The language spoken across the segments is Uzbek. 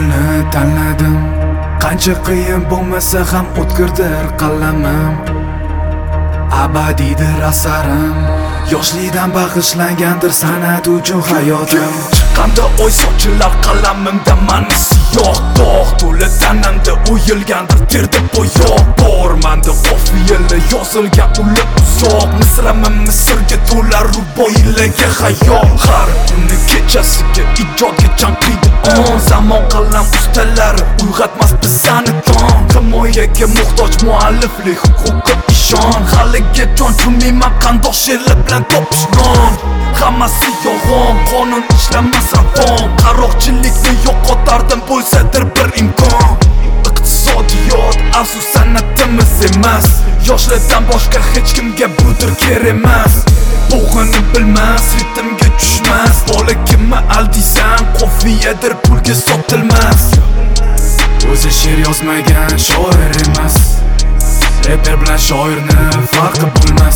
yo'lni tanladim. Qancha qiyin bo'lmasa ham o'tkirdir qalamim. Abadiydir asarim, yoshlikdan bag'ishlangandir san'at uchun hayotim. Chiqqanda oy sochilar qalamimda mani siyoh dog' to'la tanamda o'yilgandir terda bo'yoq bor. Manda qofiyali yozilgan uli uzoq misramim Misrga to'lar ruboiylarga xayol. Har kuni kechasiga ijodga jon qiydi zamon qalam ustalari uyg'otmas bizani don. Himoyaga muhtoj mualliflik huquqi ishon. Haliga jon tumayman qandoq she'rlar bilan topish non. Hammasi yolg'on, qonun ishlamas ravon. Qaroqchilikni yo'qotardim bo'lsadir bir imkon. Iqtisodiyot afsus san'atimiz emas. Yoshlardan boshqa hech kimga budir kerak emas. Bo'g'ini bilmas, ritmga tushmas. Bola kimni aldiysan, qofiyadir pulga sotilmas. O'zi she'r yozmagan shoir emas. Reper bilan shoirni farqi bo'lmas.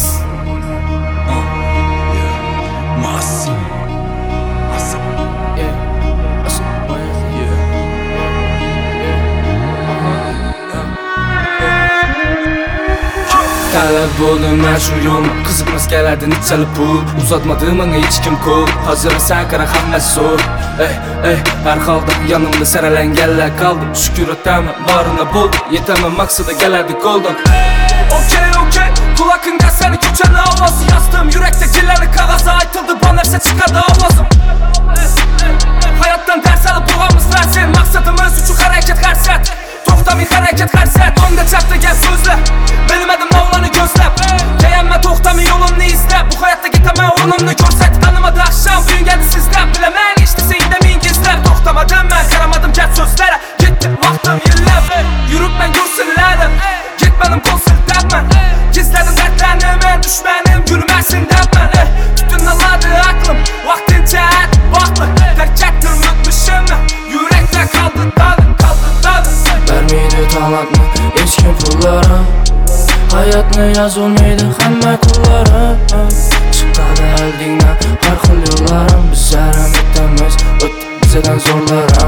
Talab bo'ldim men shu yo'lni, qiziqmas keladi nichala pul. Uzatmadi menga hech kim qo'l, hozir sankara hammasi zo'r. Har holda yonimda saralanganlar qoldi. Shukr etaman, borini bo'ldi, yetaman maqsada galadi qo'ldan. Okay, kulakingda seni ko'chani ovozi yozdim. Yurakda jillarni qog'ozi aytildi, bu narsa chiqadi ovozim. Hayotdan dars olib bo'lamiz sen, maqsadimiz uchun harakat qarsat. To'xtamay harakat qarsat, o'ngda chaptagan so'zlar. Bilmadim Mavlani ko'zlab, kayamma to'xtamay yo'limni izlab. Bu hayotda ketaman o'rnimni ko'rsat. Tanimadi axsham uyingani sizlab. Bilaman eshitsa men kezlab. To'xtamadim men, qaramadim kat so'zlara. Ketdi vaqtim yillab. Yuribman yo'rsinladim, ketmadim qo'l siltabman. Kezladim dardlarni men, dushmanim gulmasin dabman. Tutunaladi aqlim, vaqtincha vaqtli. Darkatdir o'tmishimni, yurakda qoldi dadi. Vermeydi talantni hech kim pullarim. Hayotni yozolmaydi hamma kunlari. Chiqadi oldingdan har xil yo'llarim. Bizlar mitamiz, o'tdi bizdan zo'rlarim.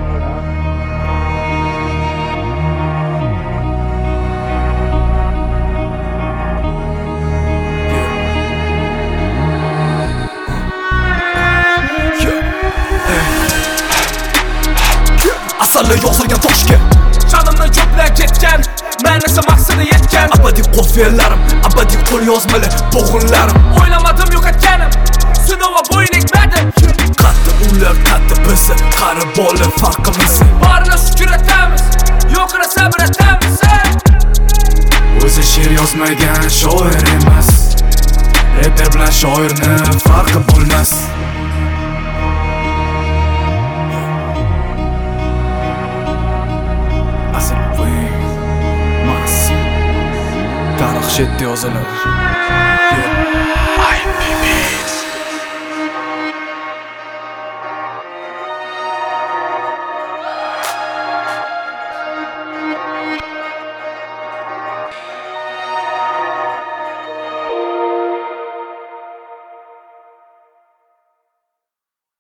Asarlar yozilgan toshga Jonimni ko'plab ketgan, ma'nosi maqsadi yetgan. Abadiy qofiyalarim, abadiy qo'l yozmali bo'g'inlarim. O'ylamadim yo'qotganim, sinova bo'yin egmadim. Qatti ular, qatti biz, qari bola farqimiz. Borini shukr etamiz, yo'qini sabr etamiz. O'zi she'r yozmagan shoir emas. Reper bilan shoirni farqi bo'lmas. Tarix shetda yoziladi.